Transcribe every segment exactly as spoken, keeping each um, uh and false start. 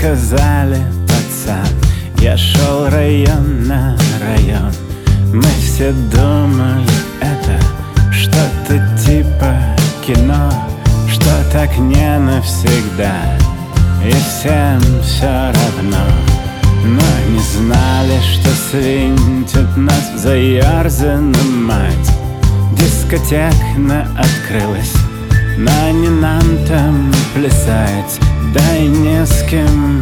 сказали, пацан, я шел район на район. Мы все думали, это что-то типа кино, что так не навсегда, и всем все равно. Но не знали, что свинтит нас в заерзанную мать. Дискотека открылась, но не нам там плясать, да и не с кем.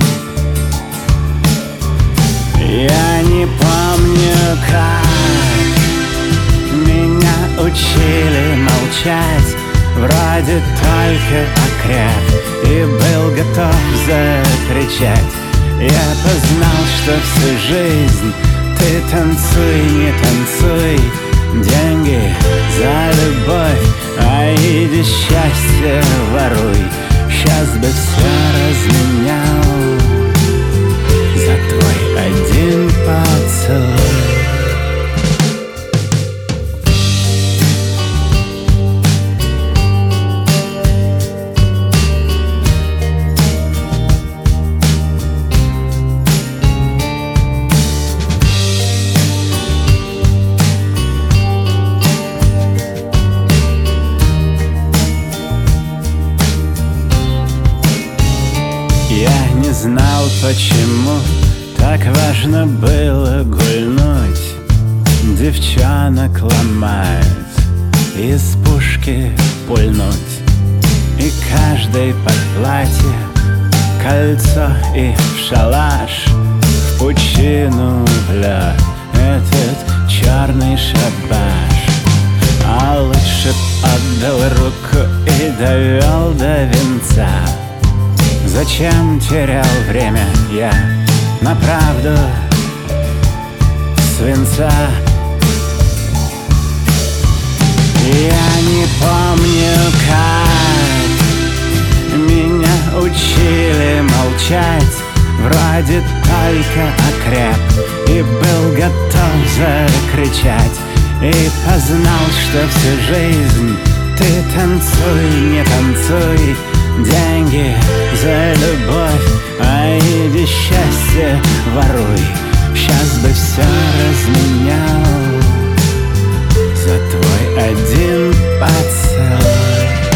Я не помню, как меня учили молчать. Вроде только окреп и был готов закричать. Я познал, что всю жизнь ты танцуй, не танцуй. Деньги за любовь, а иди счастье воруй. Сейчас бы все разменял за твой один поцелуй. Я не знал, почему так важно было гульнуть. Девчонок ломать, из пушки пульнуть, и каждый под платье кольцо и в шалаш, в пучину в лед этот черный шабаш. А лучше б отдал руку и довел до венца. Зачем терял время я на правду свинца? Я не помню, как меня учили молчать. Вроде только окреп и был готов закричать. И познал, что всю жизнь ты танцуй, не танцуй. Деньги за любовь, а иди счастье воруй. Сейчас бы все разменял за твой один поцелуй.